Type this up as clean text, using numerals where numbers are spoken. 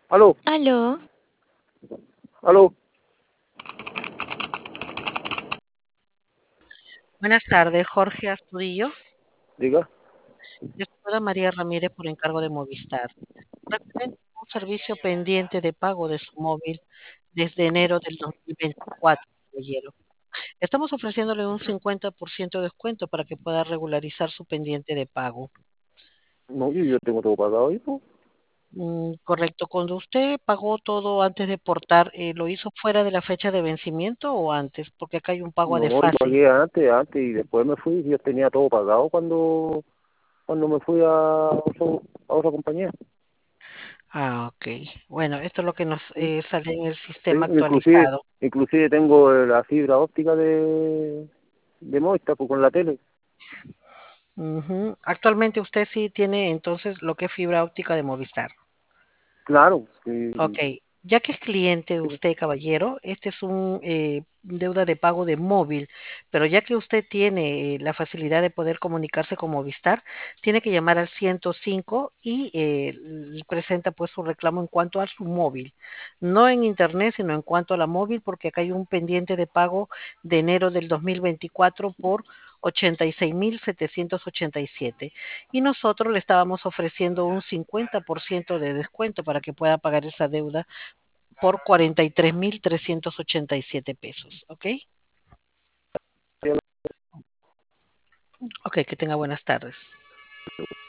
Aló, Aló, aló, Buenas tardes, Jorge Astudillo. diga. Yo soy María Ramírez por encargo de Movistar. Referente a un servicio pendiente de pago de su móvil desde enero del 2024, caballero. Estamos ofreciéndole un 50% de descuento para que pueda regularizar su pendiente de pago. No, yo tengo todo pagado, hijo. Correcto. Cuando usted pagó todo antes de portar, ¿lo hizo fuera de la fecha de vencimiento o antes? Porque acá hay un pago a No, yo desfase. pagué antes, y después me fui. Yo tenía todo pagado cuando me fui a otra compañía. Ah, ok. Bueno, esto es lo que nos Sí. sale en el Sí, sistema inclusive, actualizado. inclusive tengo la fibra óptica de Movistar pues, con la tele. Ujú. Actualmente usted sí tiene entonces lo que es fibra óptica de Movistar. Claro, sí, Ok, ya que es cliente sí, usted, caballero, este es un deuda de pago de móvil, pero ya que usted tiene la facilidad de poder comunicarse con Movistar, tiene que llamar al 105 y presenta pues su reclamo en cuanto a su móvil, no en internet, sino en cuanto a la móvil, porque acá hay un pendiente de pago de enero del 2024 por 86.787 y nosotros le estábamos ofreciendo un 50% de descuento para que pueda pagar esa deuda por 43.387 pesos. ¿Ok? Ok, que tenga buenas tardes.